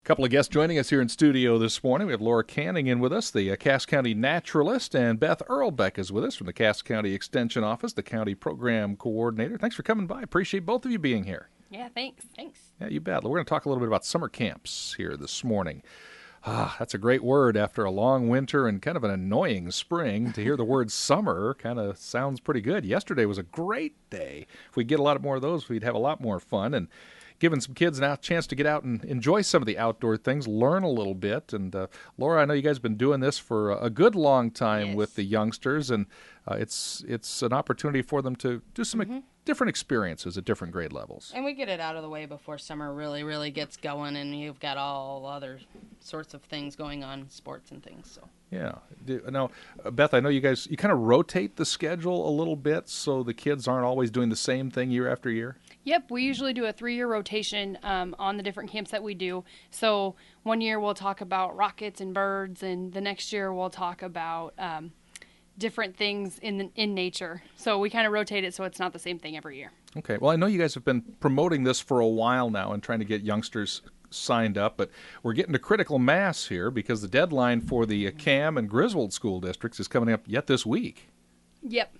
Couple of guests joining us here in studio this morning. We have Laura Canning in with us, the Cass County naturalist, and Beth Earlbeck is with us from the Cass County Extension Office, the county program coordinator. Thanks for coming by. Appreciate both of you being here. Yeah, thanks. Yeah, you bet. We're going to talk a little bit about summer camps here this morning. That's a great word after a long winter and kind of an annoying spring. To hear the word summer kind of sounds pretty good. Yesterday was a great day. If we get a lot more of those, we'd have a lot more fun. And giving some kids a chance to get out and enjoy some of the outdoor things, learn a little bit. And Laura, I know you guys have been doing this for a good long time with the youngsters, and it's an opportunity for them to do some different experiences at different grade levels. And we get it out of the way before summer really gets going, and you've got all other sorts of things going on, sports and things. So. Yeah. Now, Beth, I know you kind of rotate the schedule a little bit so the kids aren't always doing the same thing year after year? Yep, we usually do a 3-year rotation on the different camps that we do. So one year we'll talk about rockets and birds, and the next year we'll talk about different things in nature. So we kind of rotate it so it's not the same thing every year. Okay. Well, I know you guys have been promoting this for a while now and trying to get youngsters signed up, but we're getting to critical mass here because the deadline for the Cam and Griswold school districts is coming up yet this week. Yep,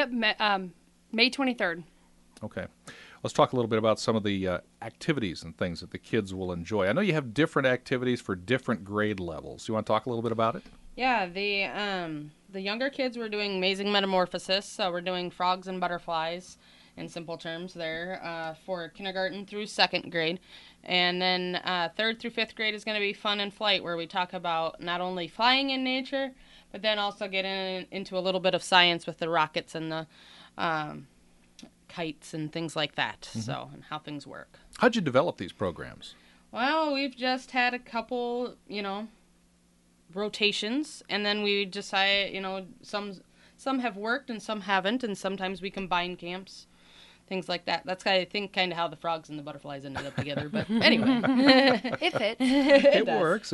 May 23rd. Okay. Let's talk a little bit about some of the activities and things that the kids will enjoy. I know you have different activities for different grade levels. You want to talk a little bit about it? Yeah, the younger kids, we're doing amazing metamorphosis. So we're doing frogs and butterflies in simple terms there for kindergarten through second grade. And then third through fifth grade is going to be fun and flight, where we talk about not only flying in nature, but then also getting into a little bit of science with the rockets and the kites and things like that, so, and how things work. How'd you develop these programs? Well, we've just had a couple, rotations, and then we decide, some have worked and some haven't, and sometimes we combine camps, things like that. That's, I think, kind of how the frogs and the butterflies ended up together, but anyway. It fits. It works.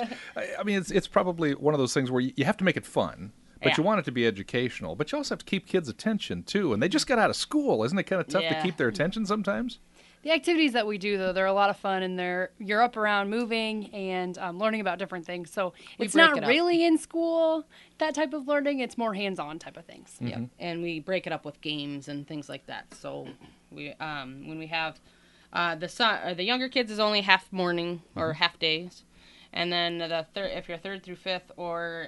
I mean, it's probably one of those things where you have to make it fun. But you want it to be educational. But you also have to keep kids' attention, too. And they just got out of school. Isn't it kind of tough to keep their attention sometimes? The activities that we do, though, they're a lot of fun. And you're up around moving and learning about different things. So it's not really in school, that type of learning. It's more hands-on type of things. Mm-hmm. Yeah. And we break it up with games and things like that. So we when we have the younger kids is only half morning or half days. And then if you're third through fifth or...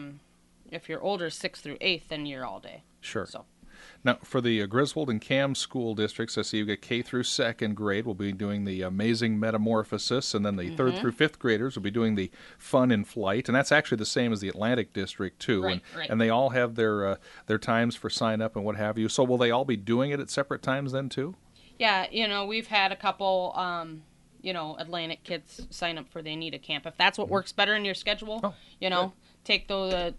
if you're older, 6th through 8th, then you're all day. Sure. So. Now, for the Griswold and Cam school districts, I see you got K through second grade. We'll be doing the amazing metamorphosis, and then the third through fifth graders will be doing the fun in flight, and that's actually the same as the Atlantic district too. Right. And they all have their times for sign up and what have you. So will they all be doing it at separate times then too? Yeah, we've had a couple. Atlantic kids sign up for they need a camp. If that's what works better in your schedule, take those,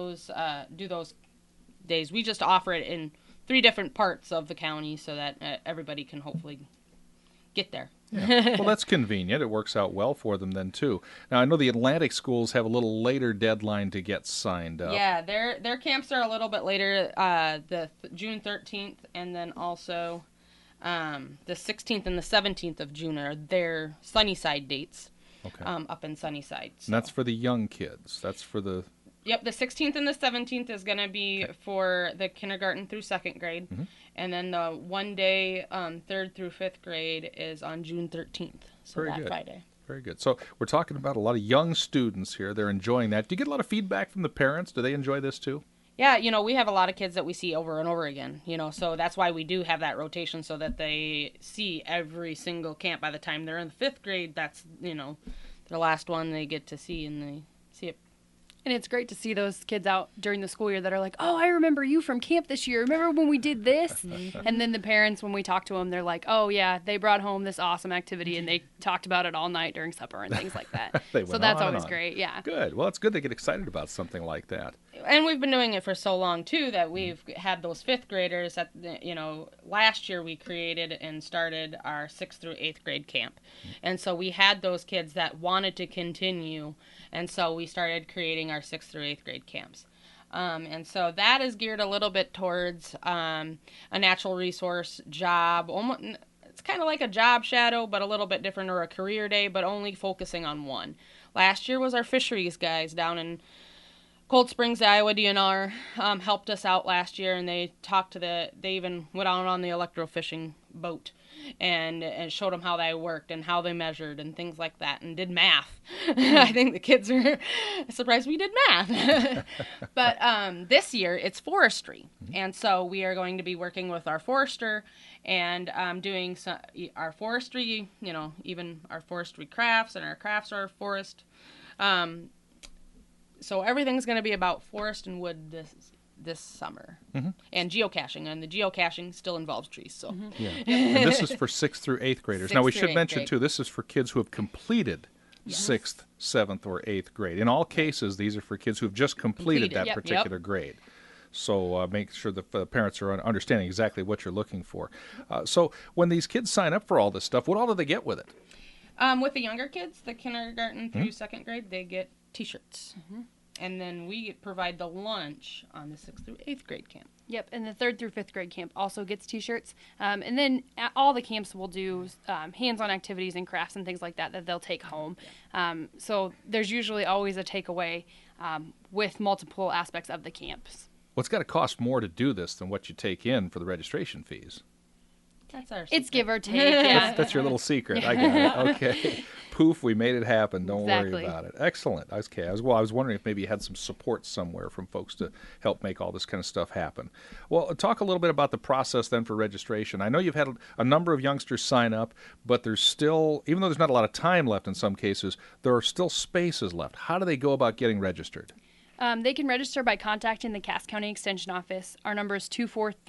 do those days. We just offer it in 3 different parts of the county so that everybody can hopefully get there. Yeah. Well, that's convenient. It works out well for them then, too. Now, I know the Atlantic schools have a little later deadline to get signed up. Yeah, their camps are a little bit later, the June 13th, and then also the 16th and the 17th of June are their Sunnyside dates. Okay. Up in Sunnyside. So. And that's for the young kids. That's for the... Yep, the 16th and the 17th is going to be for the kindergarten through second grade. Mm-hmm. And then the one day, third through fifth grade is on June 13th. So Very that good. Friday. Very good. So we're talking about a lot of young students here. They're enjoying that. Do you get a lot of feedback from the parents? Do they enjoy this too? Yeah, we have a lot of kids that we see over and over again, so that's why we do have that rotation so that they see every single camp. By the time they're in the fifth grade, that's, the last one they get to see, and they see it. And it's great to see those kids out during the school year that are like, oh, I remember you from camp this year. Remember when we did this? And then the parents, when we talk to them, they're like, oh, yeah, they brought home this awesome activity, and they talked about it all night during supper and things like that. So that's always great, yeah. Good. Well, it's good they get excited about something like that. And we've been doing it for so long, too, that we've had those fifth graders that, last year we created and started our 6th through 8th grade camp. And so we had those kids that wanted to continue, and so we started creating our 6th through 8th grade camps. And so that is geared a little bit towards a natural resource job, almost it's kind of like a job shadow, but a little bit different, or a career day, but only focusing on one. Last year was our fisheries guys down in Cold Springs, Iowa. DNR helped us out last year, and they even went out on the electrofishing boat and showed them how they worked and how they measured and things like that, and did math. I think the kids are surprised we did math. But this year it's forestry, and so we are going to be working with our forester and doing our forestry, even our forestry crafts, and our crafts are forest. So everything's going to be about forest and wood this summer. And geocaching, and the geocaching still involves trees. So Yeah. And this is for 6th through 8th graders. Now, we should mention, too, this is for kids who have completed 6th, 7th, or 8th grade. In all cases, these are for kids who have just completed that particular grade. So make sure the parents are understanding exactly what you're looking for. So when these kids sign up for all this stuff, what all do they get with it? With the younger kids, the kindergarten through 2nd grade, they get T-shirts. And then we provide the lunch on the 6th through 8th grade camp. Yep, and the 3rd through 5th grade camp also gets T-shirts. And then at all the camps will do hands-on activities and crafts and things like that they'll take home. So there's usually always a takeaway with multiple aspects of the camps. Well, it's got to cost more to do this than what you take in for the registration fees. That's our secret. It's give or take. Yeah. That's your little secret. I got it. Okay. Poof, we made it happen. Don't worry about it. Excellent. Okay. I was wondering if maybe you had some support somewhere from folks to help make all this kind of stuff happen. Well, talk a little bit about the process then for registration. I know you've had a number of youngsters sign up, but there's still, even though there's not a lot of time left in some cases, there are still spaces left. How do they go about getting registered? They can register by contacting the Cass County Extension Office. Our number is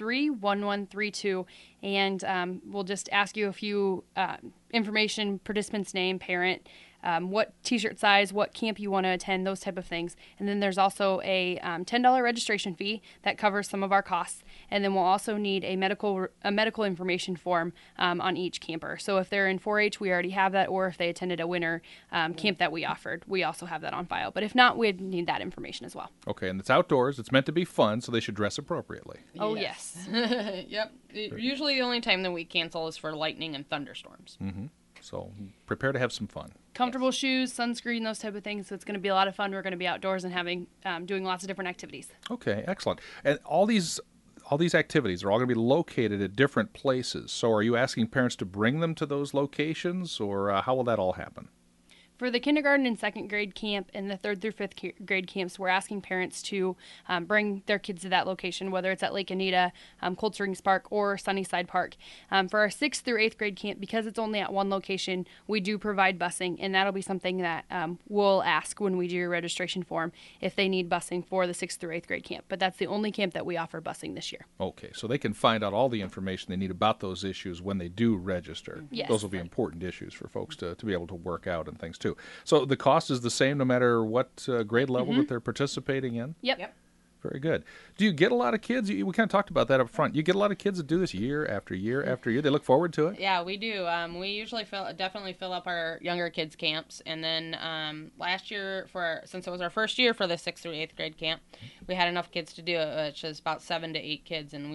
243-1132, and we'll just ask you a few information, participant's name, parent, what T-shirt size, what camp you want to attend, those type of things. And then there's also a $10 registration fee that covers some of our costs. And then we'll also need a medical information form on each camper. So if they're in 4-H, we already have that, or if they attended a winter camp that we offered, we also have that on file. But if not, we'd need that information as well. Okay, and it's outdoors. It's meant to be fun, so they should dress appropriately. Oh, yes. Yep. Usually the only time that we cancel is for lightning and thunderstorms. So prepare to have some fun. Comfortable shoes, sunscreen, those type of things. So it's going to be a lot of fun. We're going to be outdoors and doing lots of different activities. Okay, excellent. And all these activities are all going to be located at different places. So are you asking parents to bring them to those locations, or how will that all happen? For the kindergarten and 2nd grade camp and the 3rd through 5th grade camps, we're asking parents to bring their kids to that location, whether it's at Lake Anita, Cold Springs Park, or Sunnyside Park. For our 6th through 8th grade camp, because it's only at one location, we do provide busing, and that'll be something that we'll ask when we do your registration form if they need busing for the 6th through 8th grade camp. But that's the only camp that we offer busing this year. Okay, so they can find out all the information they need about those issues when they do register. Yes. Those will be important issues for folks to be able to work out and things too. So the cost is the same no matter what grade level that they're participating in? Yep. Very good. Do you get a lot of kids? We kind of talked about that up front. You get a lot of kids that do this year after year after year. They look forward to it? Yeah, we do. We usually definitely fill up our younger kids' camps. And then last year, since it was our first year for the 6th through 8th grade camp, we had enough kids to do it, which is about 7 to 8 kids. And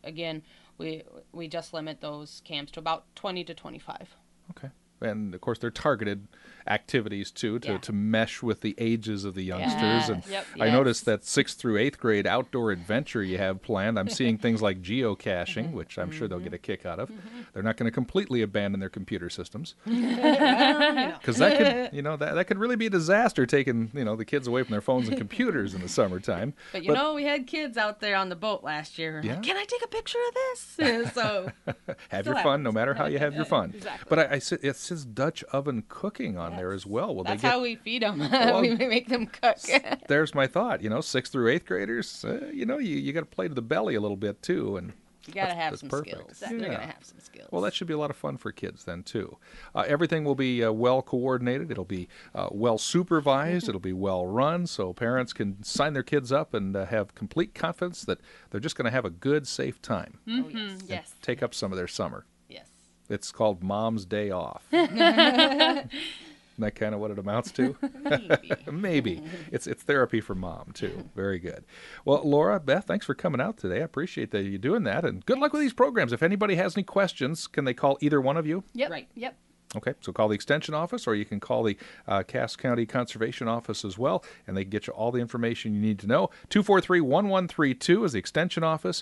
we just limit those camps to about 20 to 25. Okay. And, of course, they're targeted activities, too, to mesh with the ages of the youngsters. And I noticed that 6th through 8th grade outdoor adventure you have planned. I'm seeing things like geocaching, which I'm sure they'll get a kick out of. They're not going to completely abandon their computer systems. Because that could really be a disaster, taking the kids away from their phones and computers in the summertime. But we had kids out there on the boat last year. Yeah. Like, can I take a picture of this? So have your fun, no matter how you have your fun. Exactly. But it says Dutch oven cooking on there as well. Will that's they get... how we feed them. Well, we make them cook. There's my thought. 6th through 8th graders, you got to play to the belly a little bit too, and you got to have that's some perfect. skills. They're going to have some skills. Well, that should be a lot of fun for kids then too. Everything will be well coordinated. It'll be well supervised. It'll be well run, so parents can sign their kids up and have complete confidence that they're just going to have a good, safe time. Yes. Take up some of their summer. Yes. It's called Mom's Day Off. Isn't that kind of what it amounts to? Maybe. Maybe. It's therapy for mom, too. Very good. Well, Laura, Beth, thanks for coming out today. I appreciate that you doing that. And good luck with these programs. If anybody has any questions, can they call either one of you? Yep. Right. Yep. Okay, so call the Extension office, or you can call the Cass County Conservation Office as well, and they can get you all the information you need to know. 243-1132 is the Extension office.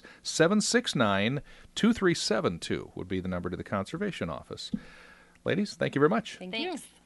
769-2372 would be the number to the Conservation office. Ladies, thank you very much. Thank you. Thanks.